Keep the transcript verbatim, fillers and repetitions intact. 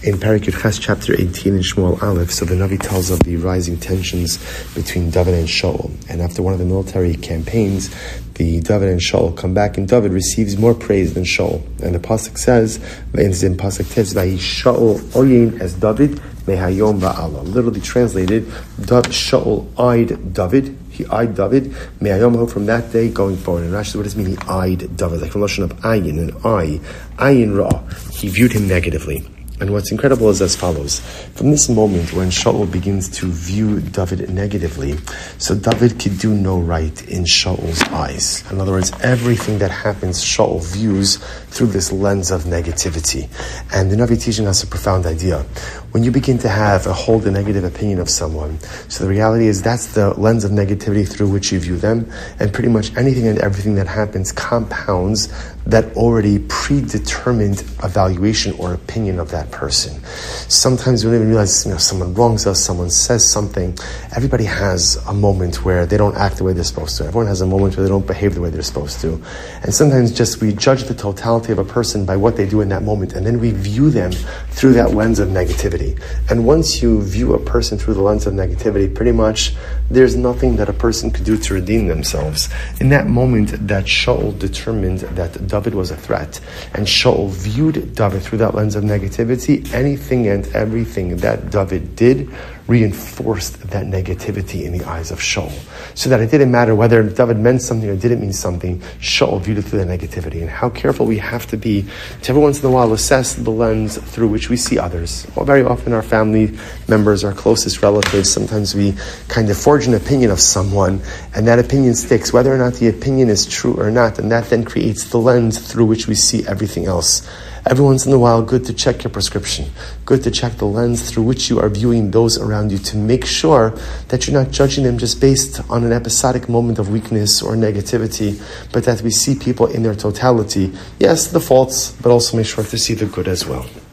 In Parakut Ches, chapter eighteen in Shmuel Aleph, so the Navi tells of the rising tensions between David and Shaul. And after one of the military campaigns, the David and Shaul come back, and David receives more praise than Shaul. And the pasuk says, in pasuk tes, "Vayi Shaul oyin as David mehayom va'ala." Literally translated, Shaul eyed David. He eyed David mehayom, from that day going forward. And Rashi, what does it mean? He eyed David, like from lashon of ayin, an eye, ayin ra. He viewed him negatively. And what's incredible is as follows. From this moment when Shaul begins to view David negatively, so David could do no right in Shaul's eyes. In other words, everything that happens, Shaul views through this lens of negativity. And the Navi teaching us a profound idea. When you begin to have a hold a negative opinion of someone, so the reality is that's the lens of negativity through which you view them, and pretty much anything and everything that happens compounds that already predetermined evaluation or opinion of that person. Sometimes we don't even realize, you know, someone wrongs us, someone says something. Everybody has a moment where they don't act the way they're supposed to. Everyone has a moment where they don't behave the way they're supposed to. And sometimes just we judge the totality of a person by what they do in that moment, and then we view them through that lens of negativity. And once you view a person through the lens of negativity, pretty much there's nothing that a person could do to redeem themselves. In that moment that Shaul determined that David was a threat, and Shaul viewed David through that lens of negativity, anything and everything that David did reinforced that negativity in the eyes of Shaul. So that it didn't matter whether David meant something or didn't mean something, Shaul viewed it through the negativity. And how careful we have to be to every once in a while assess the lens through which we see others. Well, very often our family members, our closest relatives, sometimes we kind of forge an opinion of someone, and that opinion sticks, whether or not the opinion is true or not, and that then creates the lens through which we see everything else. Every once in a while, good to check your prescription. Good to check the lens through which you are viewing those around you to make sure that you're not judging them just based on an episodic moment of weakness or negativity, but that we see people in their totality. Yes, the faults, but also make sure to see the good as well.